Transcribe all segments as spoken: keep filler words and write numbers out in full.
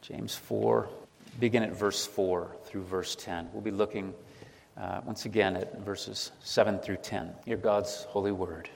James four, begin at verse four through verse ten. We'll be looking uh, once again at verses seven through ten. Hear God's holy word.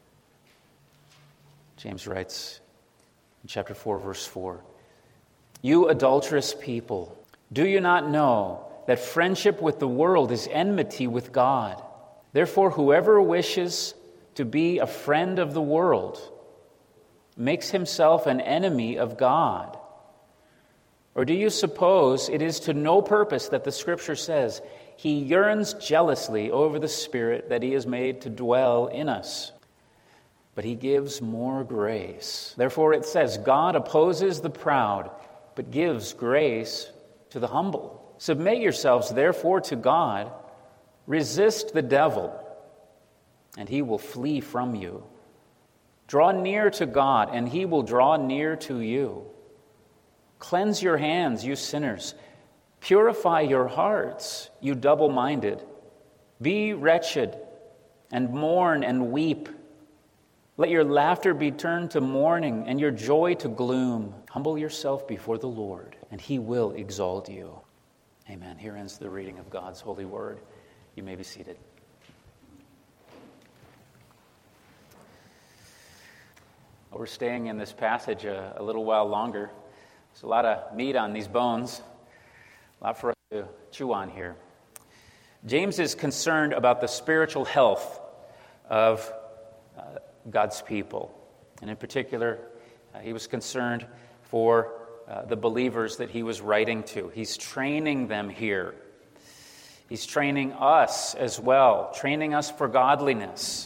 James writes in chapter four, verse four, "You adulterous people, do you not know that friendship with the world is enmity with God? Therefore, whoever wishes to be a friend of the world makes himself an enemy of God. Or do you suppose it is to no purpose that the Scripture says, 'He yearns jealously over the Spirit that He has made to dwell in us'? But He gives more grace. Therefore it says, 'God opposes the proud, but gives grace to the humble.' Submit yourselves, therefore, to God. Resist the devil, and he will flee from you. Draw near to God, and He will draw near to you. Cleanse your hands, you sinners. Purify your hearts, you double-minded. Be wretched, and mourn and weep. Let your laughter be turned to mourning, and your joy to gloom. Humble yourself before the Lord, and He will exalt you." Amen. Here ends the reading of God's holy word. You may be seated. We're staying in this passage a, a little while longer. There's a lot of meat on these bones, a lot for us to chew on here. James is concerned about the spiritual health of uh, God's people. And in particular, uh, he was concerned for uh, the believers that he was writing to. He's training them here. He's training us as well, training us for godliness.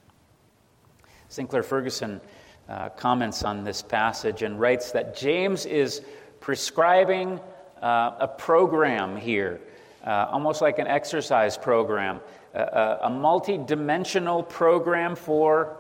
Sinclair Ferguson uh, comments on this passage and writes that James is prescribing uh, a program here, uh, almost like an exercise program, uh, a multi-dimensional program for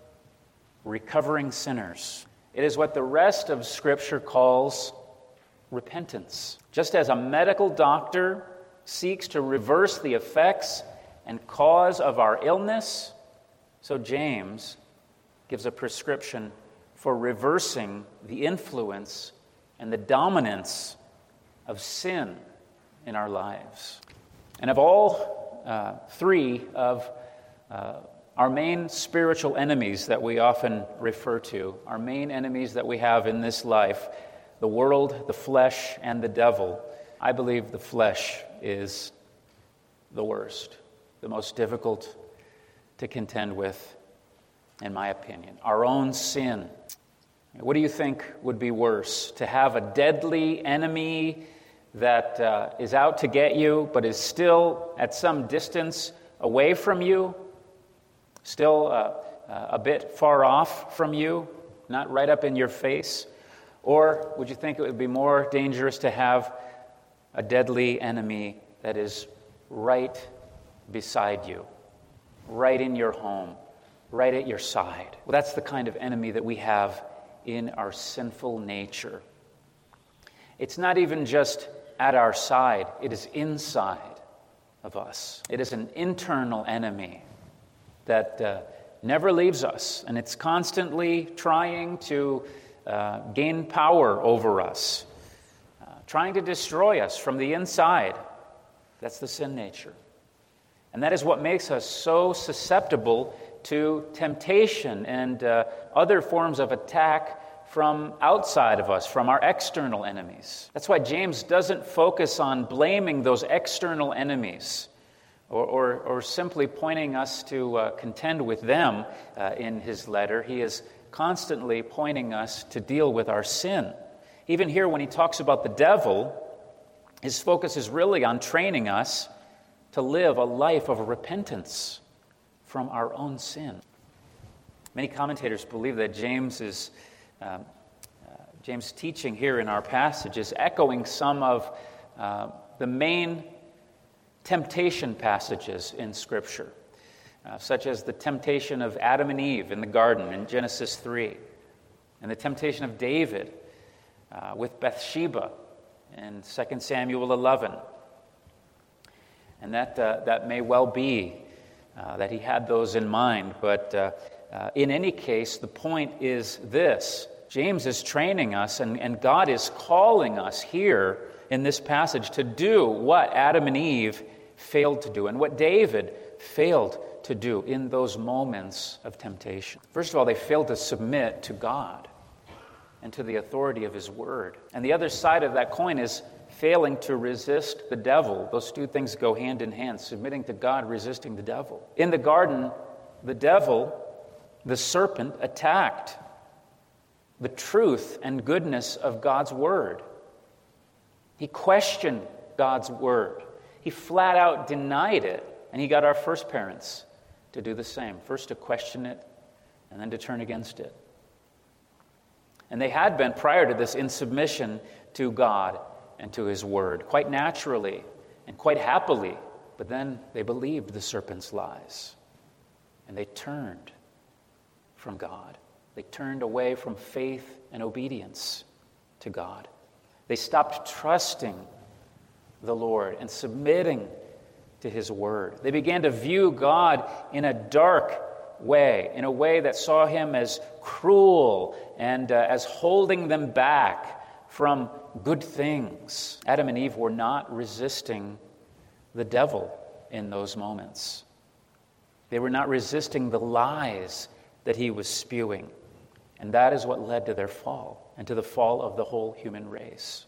recovering sinners. It is what the rest of Scripture calls repentance. Just as a medical doctor seeks to reverse the effects and cause of our illness, so James gives a prescription for reversing the influence and the dominance of sin in our lives. And of all uh, three of uh, our main spiritual enemies that we often refer to, our main enemies that we have in this life, the world, the flesh, and the devil, I believe the flesh is the worst, the most difficult to contend with, in my opinion. Our own sin. What do you think would be worse? To have a deadly enemy that uh, is out to get you, but is still at some distance away from you, still uh, uh, a bit far off from you, not right up in your face? Or would you think it would be more dangerous to have a deadly enemy that is right beside you, right in your home, right at your side? Well, that's the kind of enemy that we have in our sinful nature. It's not even just at our side, it is inside of us. It is an internal enemy that uh, never leaves us, and it's constantly trying to uh, gain power over us, uh, trying to destroy us from the inside. That's the sin nature. And that is what makes us so susceptible to temptation and uh, other forms of attack from outside of us, from our external enemies. That's why James doesn't focus on blaming those external enemies or, or, or simply pointing us to uh, contend with them uh, in his letter. He is constantly pointing us to deal with our sin. Even here, when he talks about the devil, his focus is really on training us to live a life of repentance from our own sin. Many commentators believe that James is um, uh, James' teaching here in our passage is echoing some of uh, the main temptation passages in Scripture, uh, such as the temptation of Adam and Eve in the garden in Genesis three, and the temptation of David uh, with Bathsheba in Second Samuel eleven. And that uh, that may well be uh, that he had those in mind, but uh, uh, in any case, the point is this, James is training us, and, and God is calling us here in this passage to do what Adam and Eve failed to do and what David failed to do in those moments of temptation. First of all, they failed to submit to God and to the authority of his word. And the other side of that coin is failing to resist the devil. Those two things go hand in hand, submitting to God, resisting the devil. In the garden, the devil, the serpent, attacked the truth and goodness of God's word. He questioned God's word. He flat out denied it, and he got our first parents to do the same. First to question it, and then to turn against it. And they had been, prior to this, in submission to God and to his word, quite naturally and quite happily. But then they believed the serpent's lies, and they turned from God. They turned away from faith and obedience to God. They stopped trusting the Lord and submitting to his word. They began to view God in a dark way, in a way that saw him as cruel and uh, as holding them back from good things. Adam and Eve were not resisting the devil in those moments. They were not resisting the lies that he was spewing. And that is what led to their fall and to the fall of the whole human race.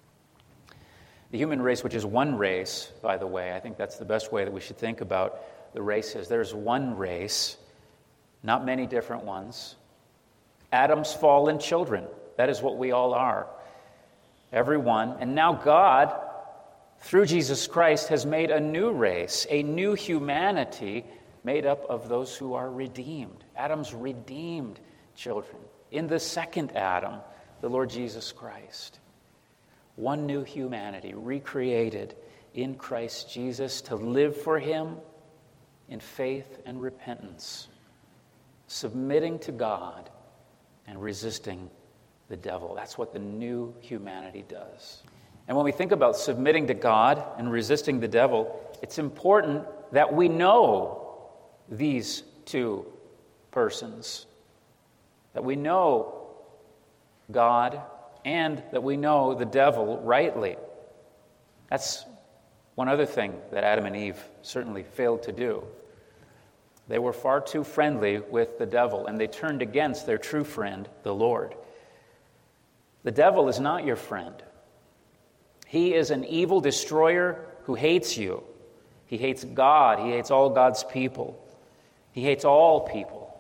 The human race, which is one race, by the way, I think that's the best way that we should think about the races. There's one race, not many different ones. Adam's fallen children. That is what we all are. Everyone. And now God, through Jesus Christ, has made a new race, a new humanity made up of those who are redeemed. Adam's redeemed children. In the second Adam, the Lord Jesus Christ. One new humanity recreated in Christ Jesus to live for him in faith and repentance, submitting to God and resisting the devil. That's what the new humanity does. And when we think about submitting to God and resisting the devil, it's important that we know these two persons, that we know God and that we know the devil rightly. That's one other thing that Adam and Eve certainly failed to do. They were far too friendly with the devil, and they turned against their true friend, the Lord. The devil is not your friend. He is an evil destroyer who hates you. He hates God. He hates all God's people. He hates all people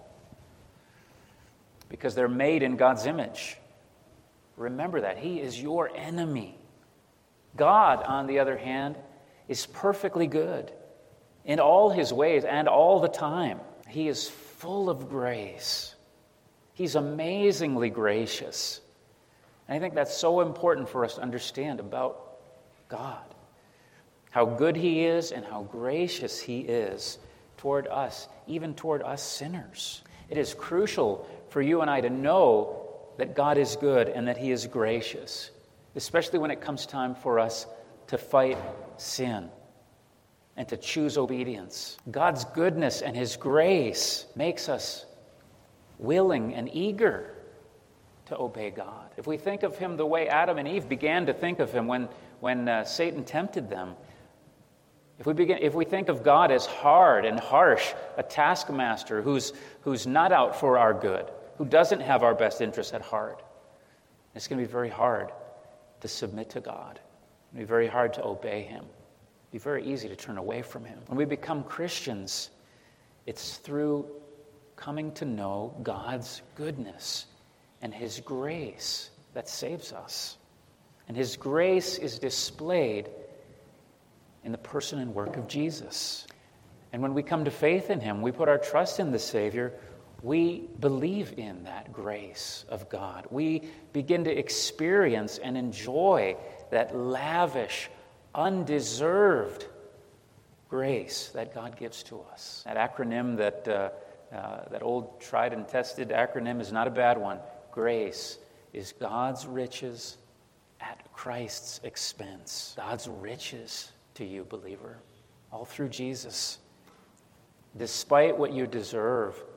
because they're made in God's image. Remember that. He is your enemy. God, on the other hand, is perfectly good in all his ways and all the time. He is full of grace. He's amazingly gracious. And I think that's so important for us to understand about God. How good he is and how gracious he is toward us, even toward us sinners. It is crucial for you and I to know that God is good and that he is gracious, especially when it comes time for us to fight sin and to choose obedience. God's goodness and his grace makes us willing and eager to obey God. If we think of him the way Adam and Eve began to think of him when, when uh, Satan tempted them, if we begin, if we think of God as hard and harsh, a taskmaster who's, who's not out for our good, who doesn't have our best interests at heart, it's going to be very hard to submit to God. It's going to be very hard to obey him. It'll be very easy to turn away from him. When we become Christians, it's through coming to know God's goodness and his grace that saves us. And his grace is displayed in the person and work of Jesus. And when we come to faith in him, we put our trust in the Savior, we believe in that grace of God. We begin to experience and enjoy that lavish, undeserved grace that God gives to us. That acronym, that uh, uh, that old tried and tested acronym, is not a bad one. Grace is God's riches at Christ's expense. God's riches to you, believer, all through Jesus. Despite what you deserve,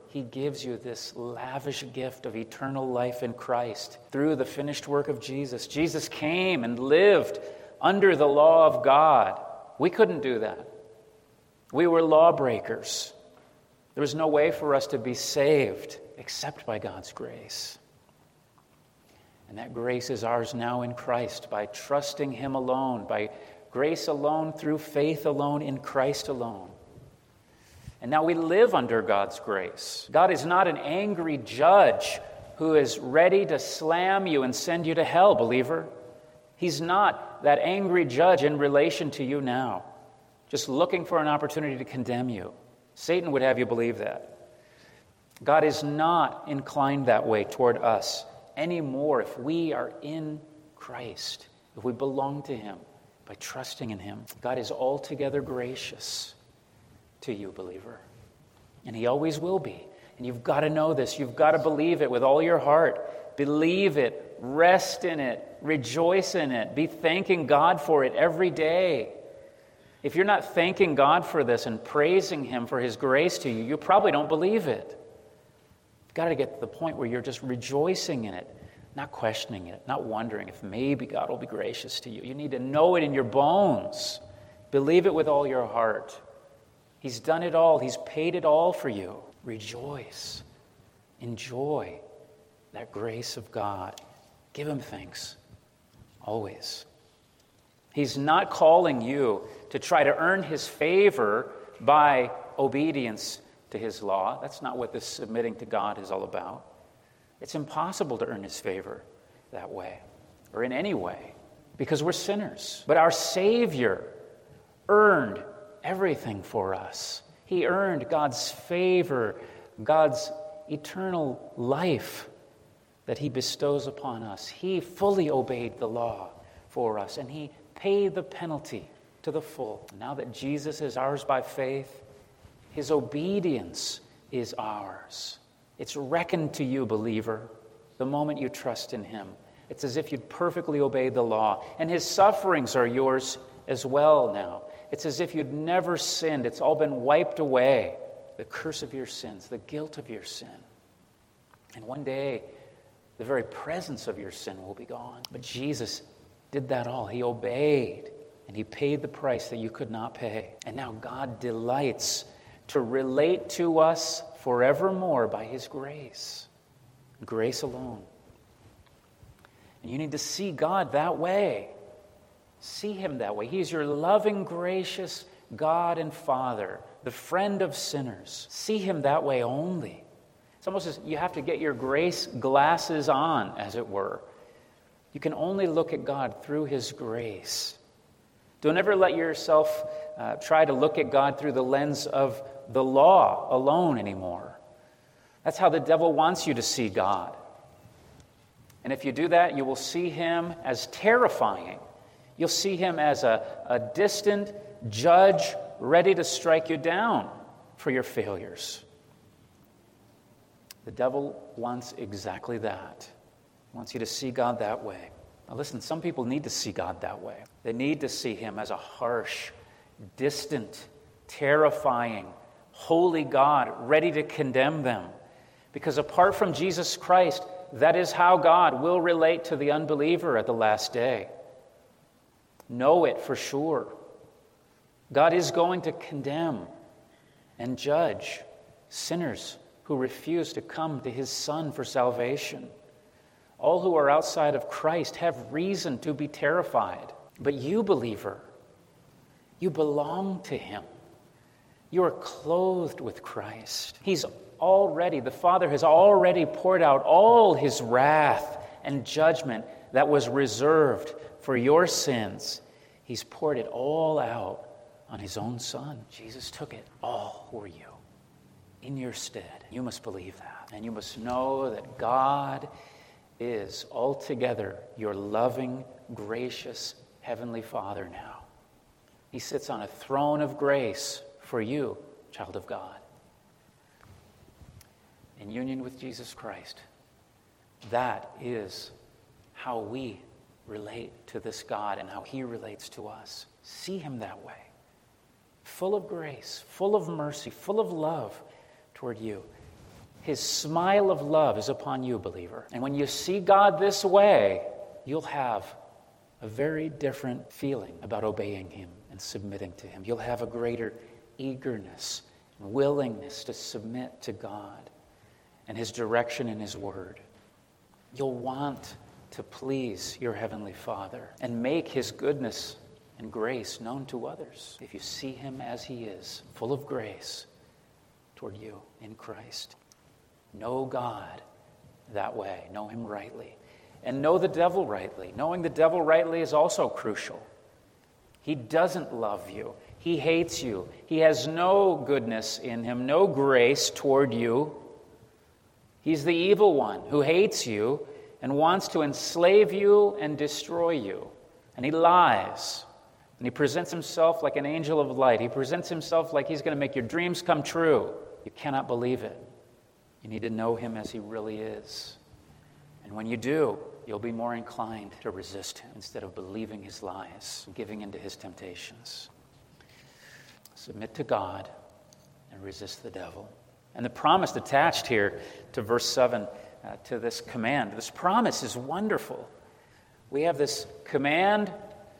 He gives you this lavish gift of eternal life in Christ through the finished work of Jesus. Jesus came and lived under the law of God. We couldn't do that. We were lawbreakers. There was no way for us to be saved except by God's grace. And that grace is ours now in Christ by trusting Him alone, by grace alone, through faith alone, in Christ alone. And now we live under God's grace. God is not an angry judge who is ready to slam you and send you to hell, believer. He's not that angry judge in relation to you now, just looking for an opportunity to condemn you. Satan would have you believe that. God is not inclined that way toward us anymore if we are in Christ, if we belong to Him by trusting in Him. God is altogether gracious to you, believer. And He always will be. And you've got to know this. You've got to believe it with all your heart. Believe it. Rest in it. Rejoice in it. Be thanking God for it every day. If you're not thanking God for this and praising Him for His grace to you, you probably don't believe it. You've got to get to the point where you're just rejoicing in it, not questioning it, not wondering if maybe God will be gracious to you. You need to know it in your bones. Believe it with all your heart. He's done it all. He's paid it all for you. Rejoice. Enjoy that grace of God. Give Him thanks. Always. He's not calling you to try to earn His favor by obedience to His law. That's not what this submitting to God is all about. It's impossible to earn His favor that way, or in any way, because we're sinners. But our Savior earned everything for us. He earned God's favor, God's eternal life that He bestows upon us. He fully obeyed the law for us, and He paid the penalty to the full. Now that Jesus is ours by faith, His obedience is ours. It's reckoned to you, believer, the moment you trust in Him. It's as if you'd perfectly obeyed the law, and His sufferings are yours as well now. It's as if you'd never sinned. It's all been wiped away. The curse of your sins, the guilt of your sin. And one day, the very presence of your sin will be gone. But Jesus did that all. He obeyed, and He paid the price that you could not pay. And now God delights to relate to us forevermore by His grace. Grace alone. And you need to see God that way. See Him that way. He is your loving, gracious God and Father, the friend of sinners. See Him that way only. It's almost as you have to get your grace glasses on, as it were. You can only look at God through His grace. Don't ever let yourself uh, try to look at God through the lens of the law alone anymore. That's how the devil wants you to see God. And if you do that, you will see Him as terrifying. You'll see Him as a, a distant judge ready to strike you down for your failures. The devil wants exactly that. He wants you to see God that way. Now listen, some people need to see God that way. They need to see Him as a harsh, distant, terrifying, holy God ready to condemn them. Because apart from Jesus Christ, that is how God will relate to the unbeliever at the last day. Know it for sure. God is going to condemn and judge sinners who refuse to come to His Son for salvation. All who are outside of Christ have reason to be terrified. But you, believer, you belong to Him. You are clothed with Christ. He's already, the Father has already poured out all His wrath and judgment that was reserved for your sins. He's poured it all out on His own Son. Jesus took it all for you in your stead. You must believe that. And you must know that God is altogether your loving, gracious Heavenly Father now. He sits on a throne of grace for you, child of God. In union with Jesus Christ. That is how we relate to this God and how He relates to us. See Him that way. Full of grace, full of mercy, full of love toward you. His smile of love is upon you, believer. And when you see God this way, you'll have a very different feeling about obeying Him and submitting to Him. You'll have a greater eagerness and willingness to submit to God and His direction in His Word. You'll want to please your Heavenly Father and make His goodness and grace known to others if you see Him as He is, full of grace toward you in Christ. Know God that way. Know Him rightly. And know the devil rightly. Knowing the devil rightly is also crucial. He doesn't love you. He hates you. He has no goodness in him, no grace toward you. He's the evil one who hates you and wants to enslave you and destroy you. And he lies. And he presents himself like an angel of light. He presents himself like he's going to make your dreams come true. You cannot believe it. You need to know him as he really is. And when you do, you'll be more inclined to resist him instead of believing his lies, giving into his temptations. Submit to God and resist the devil. And the promise attached here to verse seven, uh, to this command, this promise is wonderful. We have this command,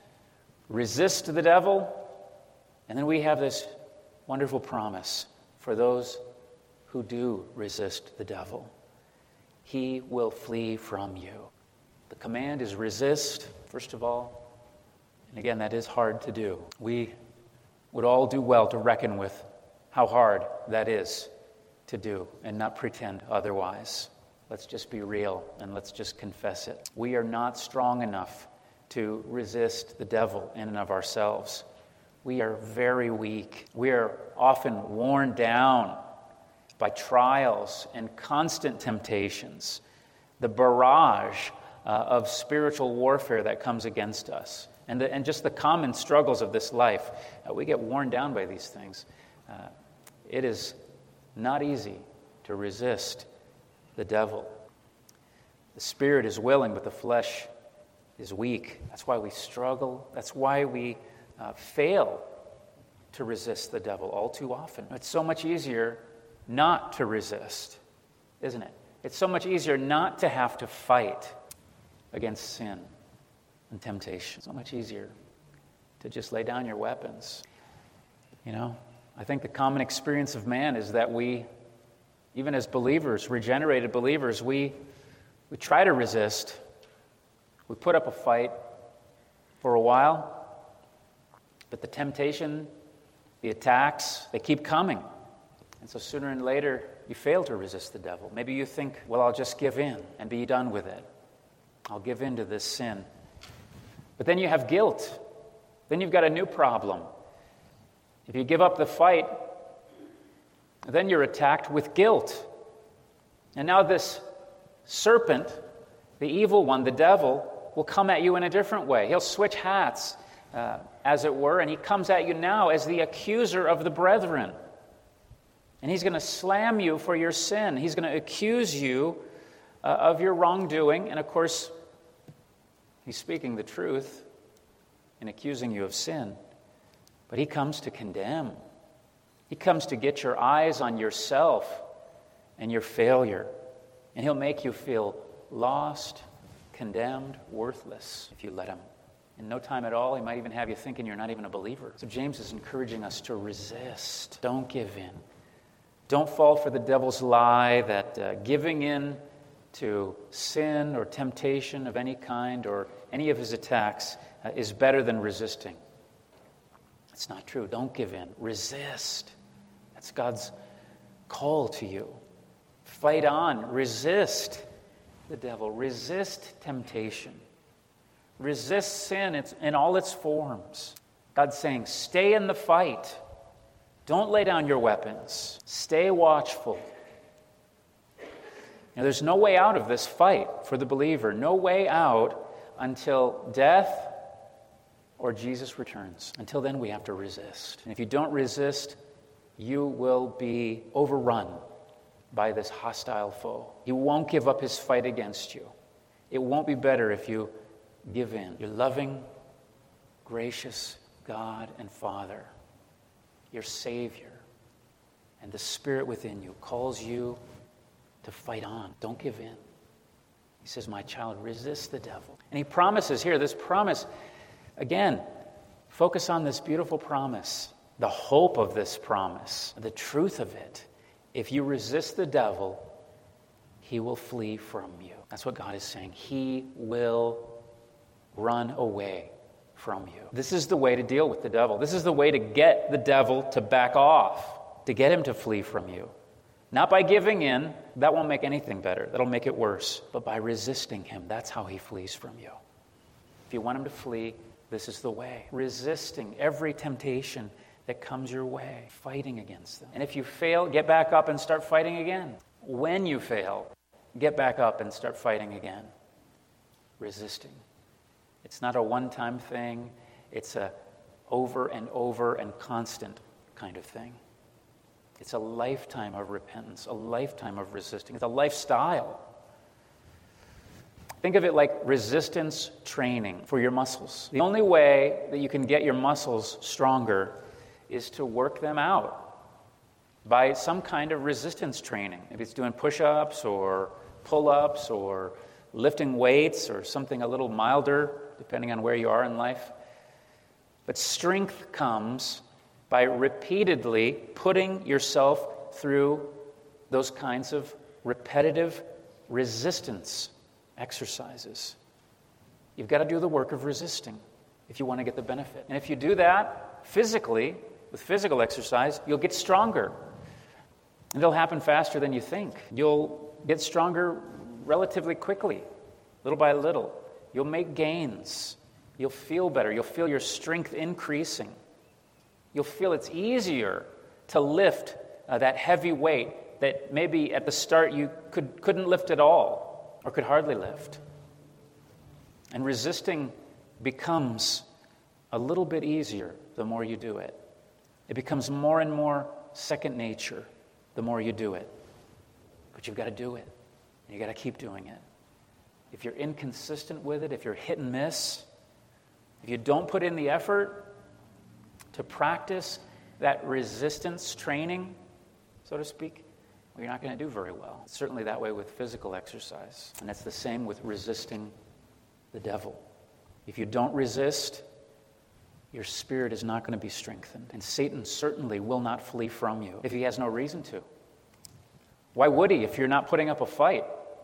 resist the devil, and then we have this wonderful promise for those who do resist the devil. He will flee from you. The command is resist, first of all. And again, that is hard to do. We would all do well to reckon with how hard that is to do and not pretend otherwise. Let's just be real and let's just confess it. We are not strong enough to resist the devil in and of ourselves. We are very weak. We are often worn down by trials and constant temptations, the barrage uh, of spiritual warfare that comes against us, and, the, and just the common struggles of this life. Uh, we get worn down by these things. Uh, it is not easy to resist the devil. The spirit is willing, but the flesh is weak. That's why we struggle. That's why we uh, fail to resist the devil all too often. It's so much easier not to resist, isn't it? It's so much easier not to have to fight against sin and temptation. So much easier to just lay down your weapons. You know, I think the common experience of man is that we, even as believers, regenerated believers, we we try to resist. We put up a fight for a while, but the temptation, the attacks, they keep coming. And so sooner and later, you fail to resist the devil. Maybe you think, well, I'll just give in and be done with it. I'll give in to this sin. But then you have guilt. Then you've got a new problem. If you give up the fight, then you're attacked with guilt. And now this serpent, the evil one, the devil, will come at you in a different way. He'll switch hats, uh, as it were, and he comes at you now as the accuser of the brethren. And he's going to slam you for your sin. He's going to accuse you uh, of your wrongdoing. And of course, he's speaking the truth in accusing you of sin. But he comes to condemn. He comes to get your eyes on yourself and your failure. And he'll make you feel lost, condemned, worthless if you let him. In no time at all, he might even have you thinking you're not even a believer. So James is encouraging us to resist. Don't give in. Don't fall for the devil's lie that uh, giving in to sin or temptation of any kind or any of his attacks uh, is better than resisting. It's not true. Don't give in. Resist. That's God's call to you. Fight on. Resist the devil. Resist temptation. Resist sin in all its forms. God's saying, stay in the fight. Don't lay down your weapons. Stay watchful. Now, there's no way out of this fight for the believer. No way out until death or Jesus returns. Until then, we have to resist. And if you don't resist, you will be overrun by this hostile foe. He won't give up his fight against you. It won't be better if you give in. Your loving, gracious God and Father, your Savior, and the Spirit within you calls you to fight on. Don't give in. He says, my child, resist the devil. And he promises here, this promise, again, focus on this beautiful promise, the hope of this promise, the truth of it. If you resist the devil, he will flee from you. That's what God is saying. He will run away from you. This is the way to deal with the devil. This is the way to get the devil to back off, to get him to flee from you. Not by giving in. That won't make anything better. That'll make it worse. But by resisting him, that's how he flees from you. If you want him to flee, this is the way. Resisting every temptation that comes your way, fighting against them. And if you fail, get back up and start fighting again. When you fail, get back up and start fighting again. Resisting. It's not a one-time thing. It's a over and over and constant kind of thing. It's a lifetime of repentance, a lifetime of resisting. It's a lifestyle. Think of it like resistance training for your muscles. The only way that you can get your muscles stronger is to work them out by some kind of resistance training. Maybe it's doing push-ups or pull-ups or lifting weights or something a little milder, depending on where you are in life. But strength comes by repeatedly putting yourself through those kinds of repetitive resistance exercises. You've got to do the work of resisting if you want to get the benefit. And if you do that physically, with physical exercise, you'll get stronger. And it'll happen faster than you think. You'll get stronger relatively quickly, little by little. You'll make gains. You'll feel better. You'll feel your strength increasing. You'll feel it's easier to lift uh, that heavy weight that maybe at the start you could, couldn't lift at all or could hardly lift. And resisting becomes a little bit easier the more you do it. It becomes more and more second nature the more you do it. But you've got to do it. And you've got to keep doing it. If you're inconsistent with it, if you're hit and miss, if you don't put in the effort to practice that resistance training, so to speak, well, you're not going to do very well. It's certainly that way with physical exercise. And it's the same with resisting the devil. If you don't resist, your spirit is not going to be strengthened. And Satan certainly will not flee from you if he has no reason to. Why would he if you're not putting up a fight?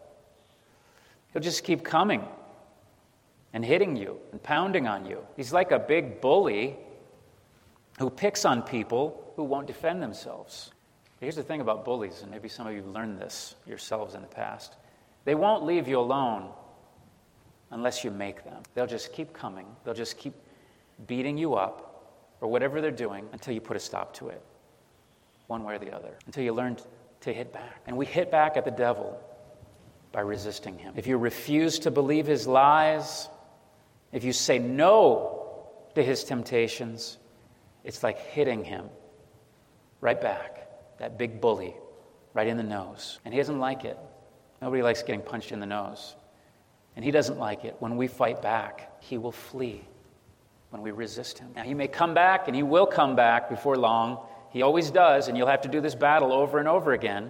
He'll just keep coming and hitting you and pounding on you. He's like a big bully who picks on people who won't defend themselves. Here's the thing about bullies, and maybe some of you have learned this yourselves in the past. They won't leave you alone unless you make them. They'll just keep coming. They'll just keep beating you up or whatever they're doing until you put a stop to it, one way or the other, until you learn to hit back. And we hit back at the devil by resisting him. If you refuse to believe his lies, if you say no to his temptations, it's like hitting him right back, that big bully, right in the nose. And he doesn't like it. Nobody likes getting punched in the nose. And he doesn't like it. When we fight back, he will flee when we resist him. Now, he may come back, and he will come back before long. He always does, and you'll have to do this battle over and over again.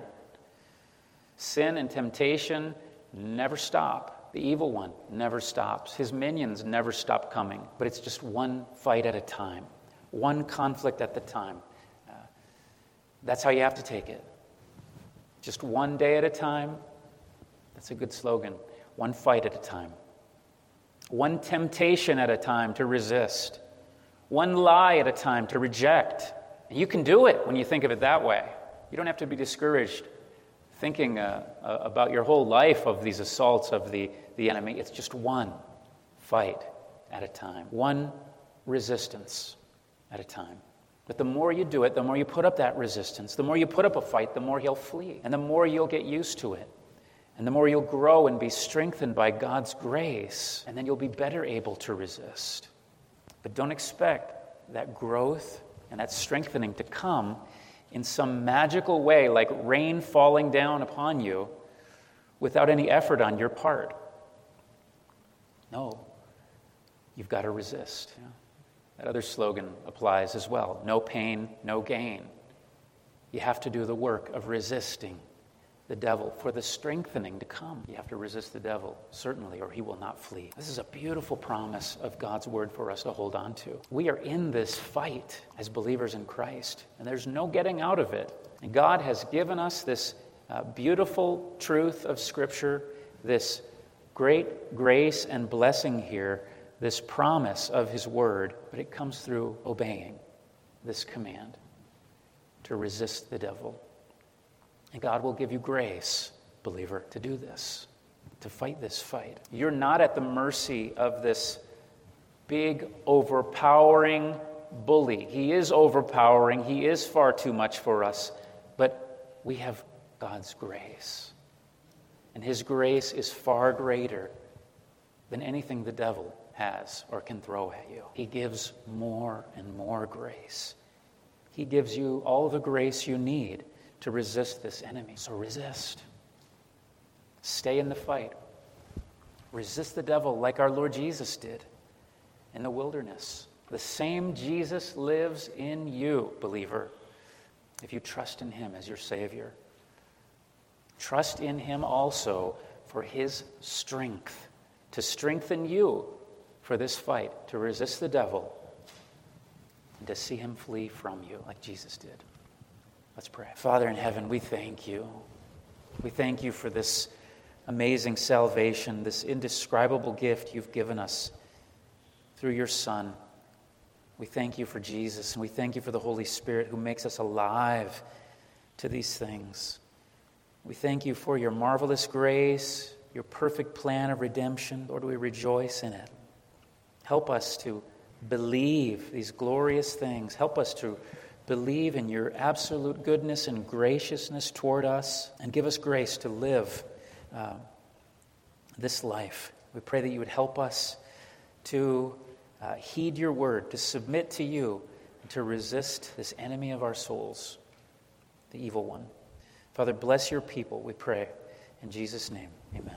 Sin and temptation never stop. The evil one never stops. His minions never stop coming. But it's just one fight at a time. One conflict at the time. Uh, that's how you have to take it. Just one day at a time. That's a good slogan. One fight at a time. One temptation at a time to resist. One lie at a time to reject. And you can do it when you think of it that way. You don't have to be discouraged thinking uh, uh, about your whole life of these assaults of the, the enemy. It's just one fight at a time. One resistance at a time. But the more you do it, the more you put up that resistance, the more you put up a fight, the more he'll flee. And the more you'll get used to it. And the more you'll grow and be strengthened by God's grace. And then you'll be better able to resist. But don't expect that growth and that strengthening to come in some magical way, like rain falling down upon you without any effort on your part. No, you've got to resist. Yeah. That other slogan applies as well. No pain, no gain. You have to do the work of resisting the devil, for the strengthening to come. You have to resist the devil, certainly, or he will not flee. This is a beautiful promise of God's word for us to hold on to. We are in this fight as believers in Christ, and there's no getting out of it. And God has given us this uh, beautiful truth of Scripture, this great grace and blessing here, this promise of his word, but it comes through obeying this command to resist the devil. And God will give you grace, believer, to do this, to fight this fight. You're not at the mercy of this big, overpowering bully. He is overpowering. He is far too much for us. But we have God's grace. And his grace is far greater than anything the devil has or can throw at you. He gives more and more grace. He gives you all the grace you need to resist this enemy. So resist. Stay in the fight. Resist the devil like our Lord Jesus did in the wilderness. The same Jesus lives in you, believer, if you trust in him as your Savior. Trust in him also for his strength, to strengthen you for this fight, to resist the devil, and to see him flee from you like Jesus did. Let's pray. Father in heaven, we thank you. We thank you for this amazing salvation, this indescribable gift you've given us through your Son. We thank you for Jesus, and we thank you for the Holy Spirit who makes us alive to these things. We thank you for your marvelous grace, your perfect plan of redemption. Lord, we rejoice in it. Help us to believe these glorious things. Help us to believe in your absolute goodness and graciousness toward us, and give us grace to live uh, this life. We pray that you would help us to uh, heed your word, to submit to you, and to resist this enemy of our souls, the evil one. Father, bless your people, we pray. In Jesus' name, amen.